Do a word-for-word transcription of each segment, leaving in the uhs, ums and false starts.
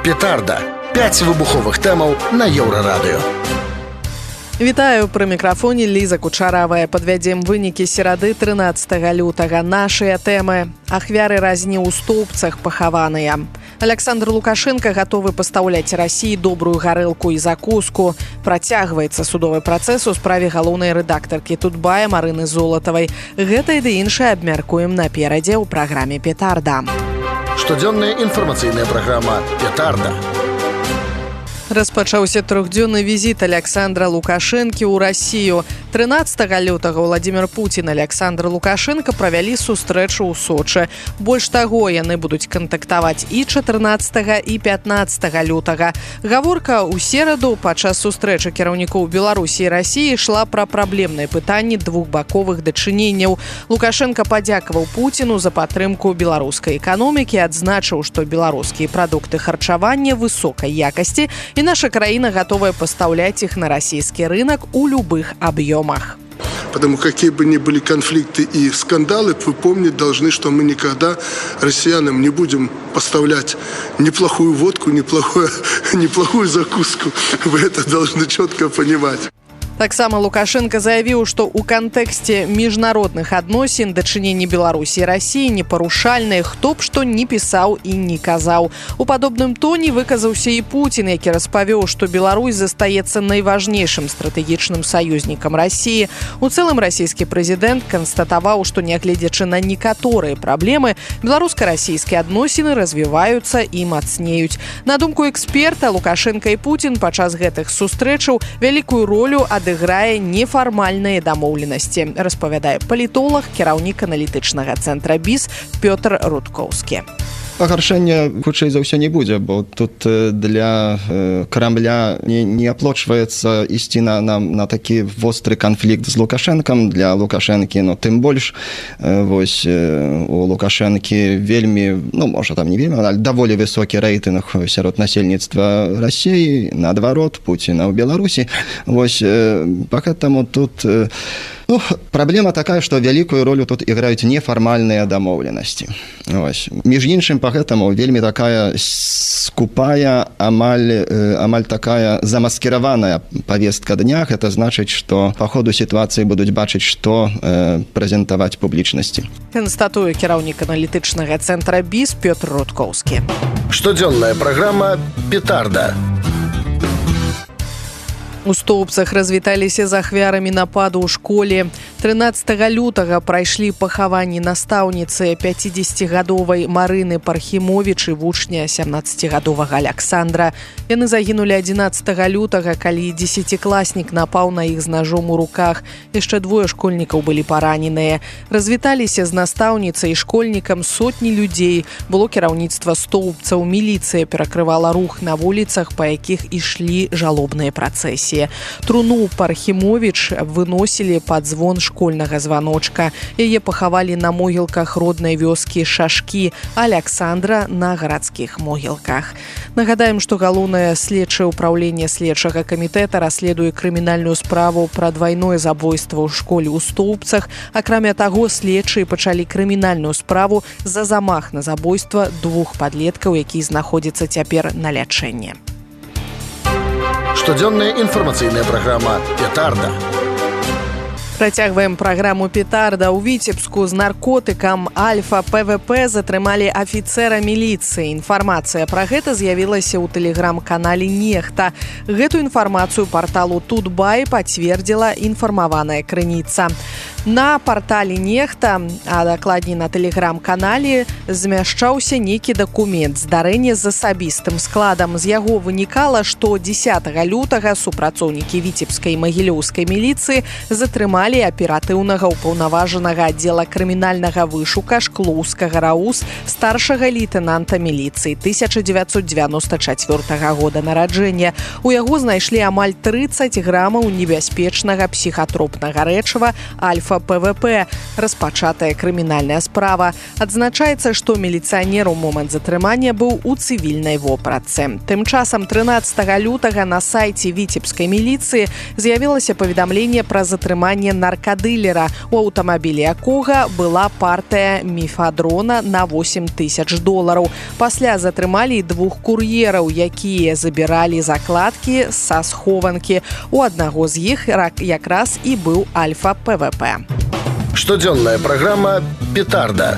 Петарда. пяць выбуховых тэмаў на Еўрарадыё. Вітаю, пры мікрафоне Ліза Кучаравая. Падвядзем вынікі серады трынаццатага лютага. Нашыя тэмы. Ахвяры разні ў Стоўбцах пахаваныя. Александр Лукашенко гатовы пастаўляць Расіі добрую гарэлку і закуску. Працягваецца судовы працэс у справе галоўнай рэдактаркі Тутбая Марыны Золатавай. Гэта і ды іншае абмяркуем наперадзе ў праграме «Петарда». Штодзённая інфармацыйная праграма «Петарда». Распачаўся трохдзённы візіт Александра Лукашэнкі ў Расію. трынаццатага лютага Владзімір Пуцін і Александр Лукашенко правялі сустрэчу ў Сочы. Больш таго, яны будуць кантактаваць і чатырнаццатага і пятнаццатага лютага. Гаворка ў сераду падчас сустрэчы кіраўнікоў Беларусі і Расіі ішла пра праблемныя пытанні двухбаковых дачыненняў. Лукашенко падзякаваў Пуціну за падтрымку беларускай эканомікі, адзначыў, што беларускія прадукты харчавання высокай якасці і наша краіна готовая поставлять их на российский рынок у любых объемах. Потому какие бы ни были конфликты и скандалы, вы помнить должны, что мы никогда россиянам не будем поставлять неплохую водку, неплохую, неплохую закуску. Вы это должны четко понимать. Таксама Лукашенко заявіў, што ў кантэксце міжнародных адносін дачыненні Беларусі і Расіі непарушальныя, хто б што не пісаў і не казаў. У падобным тоне выказаўся і Пуцін, які распавёў, што Беларусь застаецца найважнейшым стратэгічным саюзнікам Расіі. У цэлым расійскі прэзідэнт канстатаваў, што нягледзячы на некаторыя праблемы, беларуска-расійскія адносіны развіваюцца і мацнеюць. На думку эксперта, Лукашенко і Пуцін падчас гэтых сустрэчаў вялікую ролю адыграе нефармальныя дамоўленасці, распавядае палітолог, кіраўнік аналітычнага цэнтра БІС Пётр Рудкоўскі. Пагаршэння, хутчэй за ўсё, не будзе, бо тут для Крамля не, не аплочваецца ісці на, на, на такі востры канфлікт з Лукашэнкам. Для Лукашэнкі, ну, тым больш, вось, у Лукашэнкі вельмі, ну, можа, там не вельмі, але даволі высокі рэйтынг сярод насельніцтва Расіі, наадварот, Пуціна ў Беларусі. Вось, пакэтаму тут... Ну, праблема такая, што вялікую ролю тут іграюць нефармальныя дамоўленасці. Ось. Між іншым, па гэтаму вельмі такая скупая, амаль, амаль такая замаскіраваная павестка дня. Гэта значыць, што па ходу сітуацыі будуць бачыць, што э, прэзентаваць публічнасці. Канстатуе кіраўнік аналітычнага цэнтра БІС Пётр Рудкоўскі. Штодзённая праграма «Петарда». У Стоўбцах развіталіся з ахвярамі нападу ў школе. трынаццатага лютага прайшлі пахаванні настаўніцы пяцідзесяцігадовай Марыны Пархімовіч і вучня сямнаццацігадовага Александра. Яны загінулі адзінаццатага лютага, калі дзесяцікласнік напаў на іх з нажом у руках. Яшчэ двое школьнікаў былі параненыя. Развіталіся з настаўніцай і школьнікам сотні людзей. Было кіраўніцтва Стоўбцаў, міліцыя перакрывала рух на вуліцах, па якіх ішлі жалобныя працэсіі. Труну Пархімовіч выносілі пад звон школьнага званочка. Яе пахавалі на могілках роднай вёскі Шашкі, Александра на гарадскіх могілках. Нагадаем, што галоўнае следчае ўпраўленне следчага камітэта расследуе крымінальную справу пра двайное забойства ў школе ў Стоўбцах. Акрамя таго, следчыя пачалі крымінальную справу за замах на забойства двух падлеткаў, які знаходзяцца цяпер на лячэнні. Штодзённая інфармацыйная праграма «Петарда». Працягваем праграму «Петарда». У Віцебску з наркотыкам Альфа-ПВП затрымалі афіцэра міліцыі. Інфармацыя пра гэта з'явілася ў тэлеграм-канале «Нехта». Гэту інфармацыю парталу Тутбай пацвердзіла інфармаваная крыніца. На партале «Нехта», а дакладней на тэлеграм-канале, змяшчаўся нейкі дакумент здарэння з асабістым складам. З яго вынікала, што дзесятага лютага супрацоўнікі віцебскай магілёўскай міліцыі затрымалі аператыўнага ўпаўнаважанага аддзела крымінальнага вышука Шклоўскага РАУС старшага лейтэнанта міліцыі тысяча дзевяцьсот дзевяноста чацвёртага года нараджэння. У яго знайшлі амаль трыццаць грамаў небяспечнага псіхатропнага рэчыва альфа Альфа-ПВП. Распачатая крымінальная справа. Адзначаецца, што міліцыянер у момант затрымання быў у цывільнай вопратцы. Тым часам трынаццатага лютага на сайце віцебскай міліцыі з'явілася паведамленне пра затрыманне наркадылера, у аўтамабілі якога была партыя мефадрона на восемь тысяч долараў. Пасля затрымалі двух кур'ераў, якія забіралі закладкі са схованкі. У аднаго з іх якраз і быў Альфа-ПВП. Штодзённая праграма «Петарда».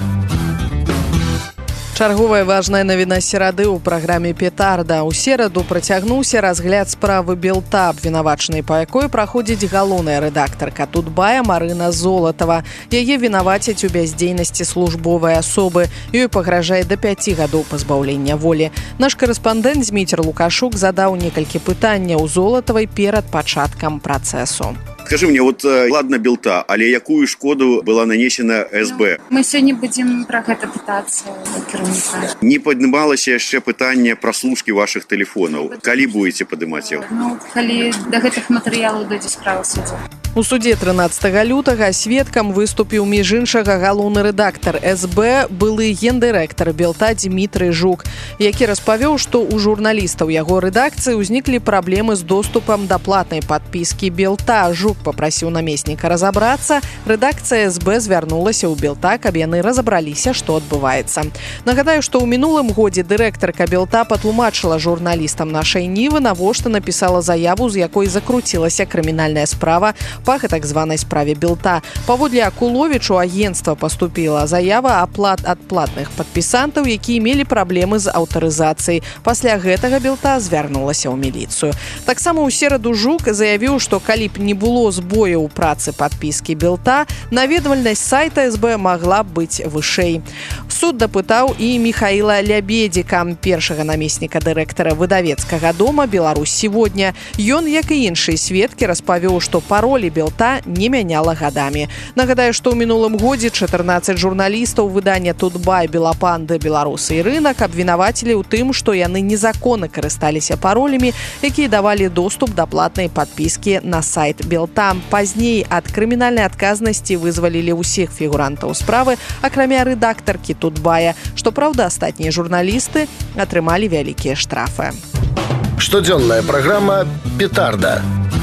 Чарговая важная навіна серады ў праграме «Петарда». У сераду працягнуўся разгляд справы Белта, абвінавачанай па якой праходзіць галоўная рэдактарка Тутбая Марына Золатава. Яе вінавацяць у бяздзейнасці службовай асобы. Ёй пагражае да пяці гадоў пазбаўлення волі. Наш карэспандэнт Зміцер Лукашук задаў некалькі пытанняў Золатавай перад пачаткам працэсу. Скажи мне, вот ладно Белта, але якую шкоду была нанесена СБ? Мы сёння будзем пра гэта пытацца кіраўніка. Не паднімалася яшчэ пытанне праслушкі вашых тэлефонаў. Калі будете падымаць яго? Ну, калі да гэтых матэрыялаў дойдзе справа ў судзе. У суде трынаццатага лютага сведкам выступіў між іншага галоўны рэдактар СБ, былы гендырэктар Белта Дмітрый Жук, які распавёў, што ў журналістаў яго рэдакцыі ўзніклі праблемы з доступам да платнай падпіскі Белта. Жук папрасіў намесніка разабрацца. Рэдакцыя СБ звярнулася ў Белта, каб яны разабраліся, што адбываецца. Нагадаю, што ў мінулым годзе дырэктарка Белта патлумачыла журналістам нашай Нівы, навошта напісала заяву, з якой закруцілася крымінальная справа па так званай справе Белта. Паводле Акуловіч у агенцтва паступіла заява аплат ад платных падпісантаў, якія мелі праблемы з аўтарызацыяй. Пасля гэтага Белта звярнулася ў міліцыю. Таксама ў сераду Жук заявіў, што калі б не было збою ў працы падпіскі Белта, наведвальнасць сайта СБ магла б быць вышэй. Суд дапытаў і Михаіла Лябедзіка, першага намесніка дырэктара выдавецкага дома «Беларусь сегодня». Ён, як і іншыя сведкі, распавёў, што паролі Белта не мяняла гадамі. Нагадаю, што ў мінулым годзе чатырнаццаць журналістаў выдання Тутбай, Белапанда, Беларусы і рынак абвінавацілі ў тым, што яны незаконна карысталіся паролямі, якія давалі доступ да платнай падпіскі на сайт Белта. Пазней ад крымінальнай адказнасці вызвалілі ўсіх фігурантаў справы, акрамя рэдактаркі Тутбая. Што праўда, астатнія журналісты атрымалі вялікія штрафы. Штодзённая праграма «Петарда».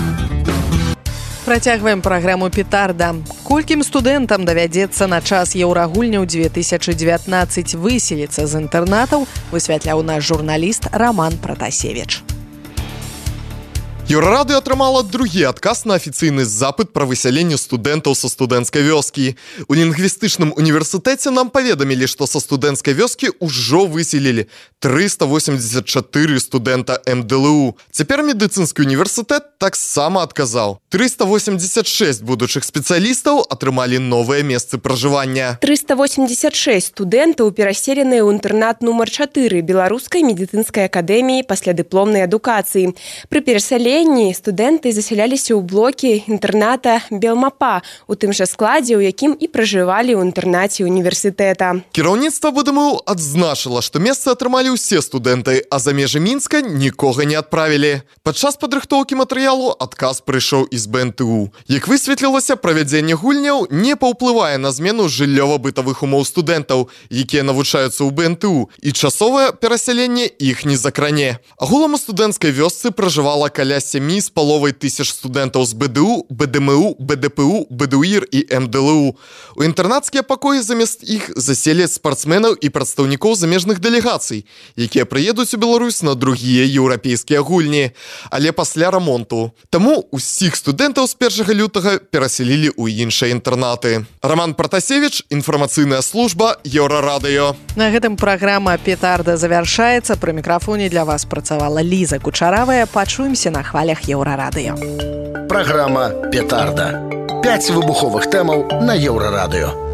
Працягваем праграму «Петарда». Колькім студэнтам давядзецца на час еўрагульняў две тысячы дзевятнаццаць выселіцца з інтэрнатаў, высвятляў наш журналіст Роман Пратасевіч. Еўрарадыё атрымала другі адказ на афіцыйны запыт пра высяленне студэнтаў са студэнцкай вёскі. У лінгвістычным універсітэце нам паведамілі, што са студэнцкай вёскі ўжо выселілі трыста восемьдесят чатыры студэнта эм дэ эл у. Цяпер медыцынскі універсітэт таксама адказаў. трыста восемьдесят шесть будучых спецыялістаў атрымалі новыя месцы пражывання. трыста восемьдесят шесть студэнтаў пераселеныя ў інтэрнат нумар чатыры Беларускай медыцынскай акадэміі паслядыпломнай адукацыі. Пры перасяленні студэнты засяляліся ў блокі інтэрната Белмапа, у тым жа складзе, у якім і пражывалі ў інтэрнаце універсітэта. Кіраўніцтва бэ дэ эм у адзначыла, што месцы атрымалі ўсе студэнты, а за межы Мінска нікога не адправілі. Падчас падрыхтоўкі матэрыялу адказ прыйшоў і з бэ эн тэ у. Як высветлілася, правядзенне гульняў не паўплывае на змену жыллёва-бытавых умоў студэнтаў, якія навучаюцца ў бэ эн тэ у, і часовае перасяленне іх не закране. Агулам у студэнцкай вёсцы пражывала каля сямі з паловай тысяч студэнтаў з бэ дэ у, бэ дэ эм у, бэ дэ пэ у, бэ дэ у ір і эм дэ эл у. У інтэрнацкія пакоі замест іх заселяць спартсменаў і прадстаўнікоў замежных дэлегацый, якія прыедуць у Беларусь на другія еўрапейскія гульні, але пасля рамонту. Таму усіх студэнтаў з першага лютага перасялілі ў іншыя інтэрнаты. Роман Пратасевіч, інфармацыйная служба Еўрарадыё. На гэтым праграма «Петарда» завяршаецца. Пры мікрафоне для вас працавала Ліза Кучаравая. Пачуемся на хвалях Еўрарадыё. Праграма «Петарда». Пяць выбуховых тэмаў на Еўрарадыё.